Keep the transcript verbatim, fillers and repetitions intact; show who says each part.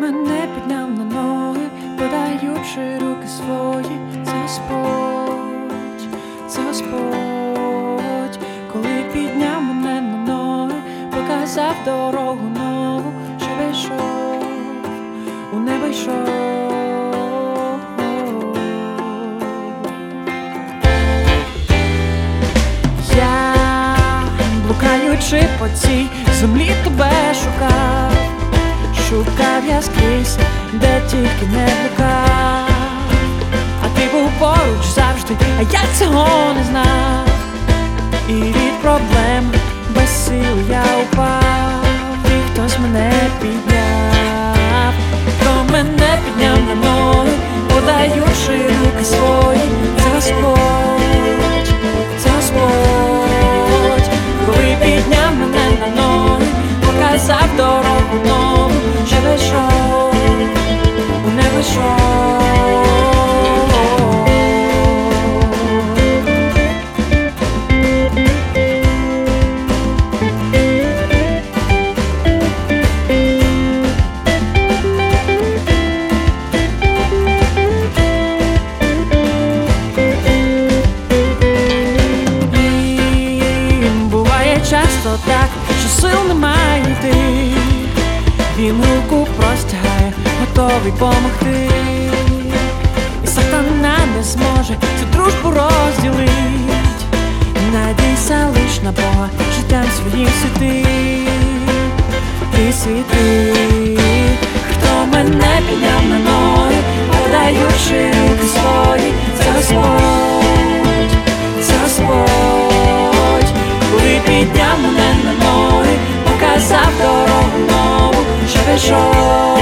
Speaker 1: мене підняв на ноги, подаючи руки свої. Це Господь, це Господь, коли підняв мене на ноги, показав дорогу нову, щоб йшов, у небо йшов. Я, блукаючи по цій землі, тебе шукав. Шукав я скрізь, де тільки не блукав. А ти був поруч завжди, а я цього не знав. І від проблем без сил я упав. І хтось мене підняв, хто мене підняв на ноги, подаючи руки свої. Це Господь, це Господь, коли підняв мене на ноги, показав дорогу нову, що вийшов, у небо йшов. Часто так, що сил немає йти, він руку простягає, готовий помогти. І сатана не зможе цю дружбу розділить. Надійся лиш на Бога, життям своїм світи. Ти світи, хто мене підняв на ноги, подаючи руки свої. Це Господь, це Господь, коли підняв мене на ноги, показав дорогу нову, що вийшов.